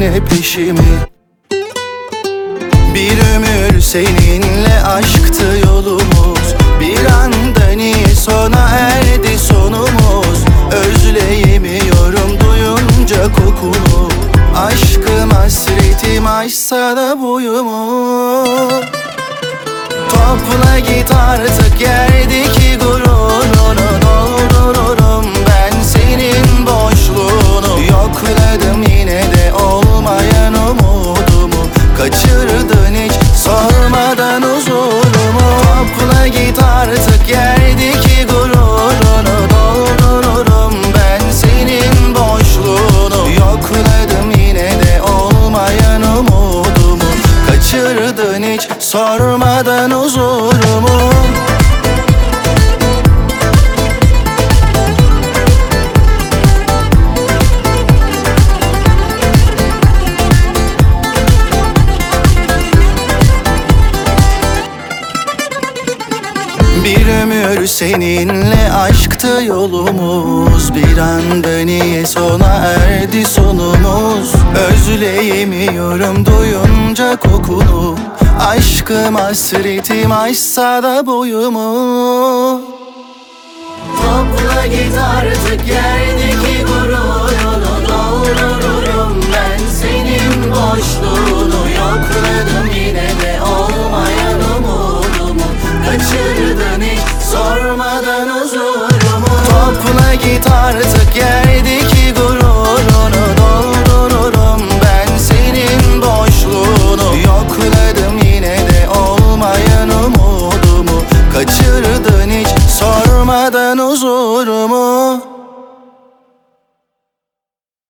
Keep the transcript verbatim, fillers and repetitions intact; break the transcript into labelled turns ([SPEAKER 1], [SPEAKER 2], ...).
[SPEAKER 1] yine peşimi. Bir ömür seninle aşktı yolumuz, bir anda niye sona erdi sonumuz? Özleyemiyorum duyunca kokunu, aşkım hasretim aşsa da boyumu. Topla git artık yerdeki gururunu, doldururum ben senin boşluğunu. Yokladım yine de olmayan umudumu, kaçırdın hiç sormadan huzurumu. Topla git artık yerdeki gururunu, doldururum ben senin boşluğunu. Yokladım yine de olmayan umudumu, kaçırdın hiç sormadan huzurumu. Bir ömür seninle aşktı yolumuz, bir anda niye sona erdi sonumuz? Özleyemiyorum duyunca kokunu, aşkım hasretim aşsa da boyumu. Topla git artık yerdeki gururunu, doldururum ben senin boşluğunu. Yokladım yine de olmayan umudumu, kaçırdın hiç sormadan huzurumu. Topla git artık